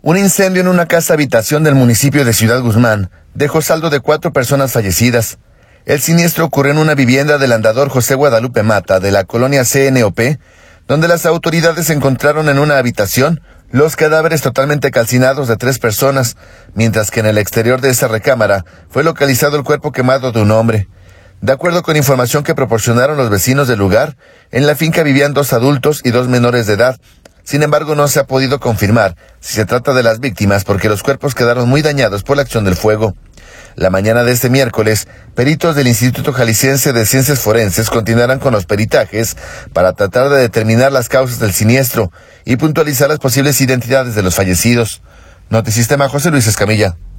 Un incendio en una casa habitación del municipio de Ciudad Guzmán dejó saldo de 4 personas fallecidas. El siniestro ocurrió en una vivienda del andador José Guadalupe Mata de la colonia CNOP, donde las autoridades encontraron en una habitación los cadáveres totalmente calcinados de 3 personas, mientras que en el exterior de esa recámara fue localizado el cuerpo quemado de un hombre. De acuerdo con información que proporcionaron los vecinos del lugar, en la finca vivían 2 adultos y 2 menores de edad. Sin embargo, no se ha podido confirmar si se trata de las víctimas porque los cuerpos quedaron muy dañados por la acción del fuego. La mañana de este miércoles, peritos del Instituto Jalisciense de Ciencias Forenses continuarán con los peritajes para tratar de determinar las causas del siniestro y puntualizar las posibles identidades de los fallecidos. Notisistema, José Luis Escamilla.